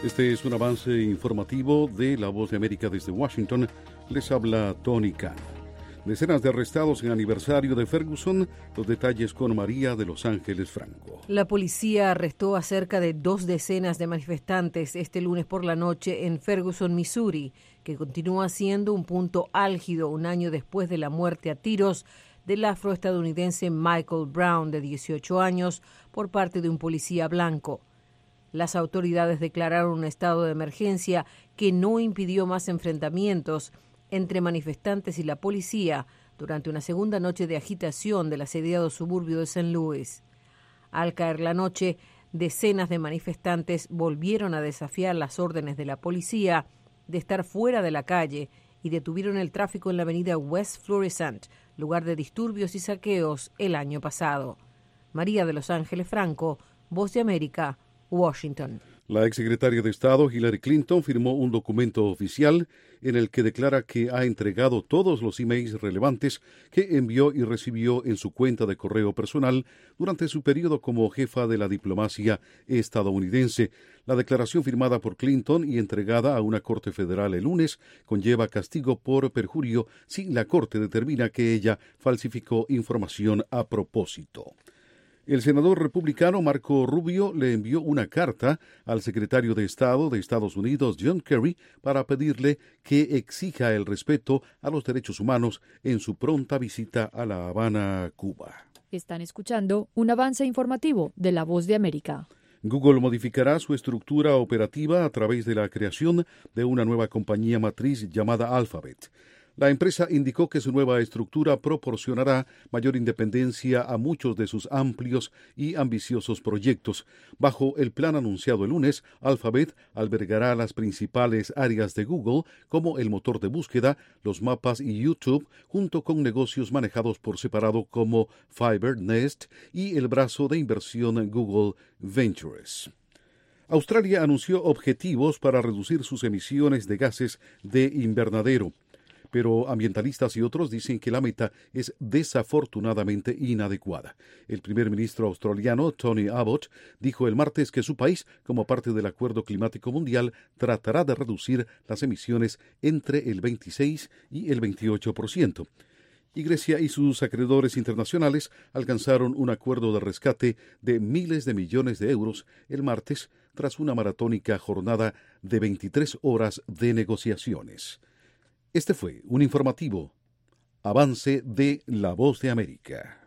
Este es un avance informativo de La Voz de América desde Washington. Les habla Tony Khan. Decenas de arrestados en aniversario de Ferguson. Los detalles con María de Los Ángeles Franco. La policía arrestó a cerca de 2 decenas de manifestantes este lunes por la noche en Ferguson, Missouri, que continúa siendo un punto álgido un año después de la muerte a tiros del afroestadounidense Michael Brown, de 18 años, por parte de un policía blanco. Las autoridades declararon un estado de emergencia que no impidió más enfrentamientos entre manifestantes y la policía durante una segunda noche de agitación del asediado suburbio de St. Louis. Al caer la noche, decenas de manifestantes volvieron a desafiar las órdenes de la policía de estar fuera de la calle y detuvieron el tráfico en la avenida West Florissant, lugar de disturbios y saqueos el año pasado. María de Los Ángeles Franco, Voz de América, Washington. La exsecretaria de Estado Hillary Clinton firmó un documento oficial en el que declara que ha entregado todos los emails relevantes que envió y recibió en su cuenta de correo personal durante su periodo como jefa de la diplomacia estadounidense. La declaración firmada por Clinton y entregada a una corte federal el lunes conlleva castigo por perjurio si la corte determina que ella falsificó información a propósito. El senador republicano Marco Rubio le envió una carta al secretario de Estado de Estados Unidos, John Kerry, para pedirle que exija el respeto a los derechos humanos en su pronta visita a La Habana, Cuba. Están escuchando un avance informativo de La Voz de América. Google modificará su estructura operativa a través de la creación de una nueva compañía matriz llamada Alphabet. La empresa indicó que su nueva estructura proporcionará mayor independencia a muchos de sus amplios y ambiciosos proyectos. Bajo el plan anunciado el lunes, Alphabet albergará las principales áreas de Google, como el motor de búsqueda, los mapas y YouTube, junto con negocios manejados por separado como Fiverr, Nest y el brazo de inversión Google Ventures. Australia anunció objetivos para reducir sus emisiones de gases de invernadero, pero ambientalistas y otros dicen que la meta es desafortunadamente inadecuada. El primer ministro australiano, Tony Abbott, dijo el martes que su país, como parte del Acuerdo Climático Mundial, tratará de reducir las emisiones entre el 26 y el 28%. Y Grecia y sus acreedores internacionales alcanzaron un acuerdo de rescate de miles de millones de euros el martes tras una maratónica jornada de 23 horas de negociaciones. Este fue un informativo avance de La Voz de América.